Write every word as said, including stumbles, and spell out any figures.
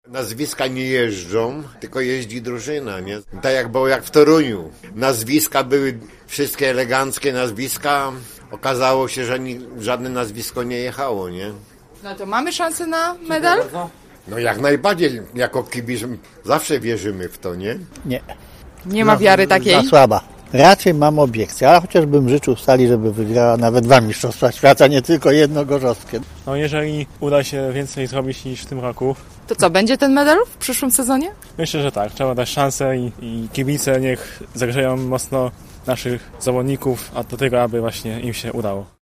Nazwiska nie jeżdżą, tylko jeździ drużyna, nie? Tak jak było jak w Toruniu. Nazwiska były wszystkie eleganckie nazwiska. Okazało się, że ni- żadne nazwisko nie jechało, nie? No to mamy szansę na medal? No jak najbardziej, jako kibic zawsze wierzymy w to, nie? Nie. Nie ma wiary takiej? Za słaba. Raczej mam obiekcje, ale chociażbym życzył Stali, żeby wygrała nawet dwa mistrzostwa świata, nie tylko jedno gorzowskie. No jeżeli uda się więcej zrobić niż w tym roku, To co, będzie ten medal w przyszłym sezonie? myślę, że tak. Trzeba dać szansę i, i kibice niech zagrzeją mocno naszych zawodników, a do tego, aby właśnie im się udało.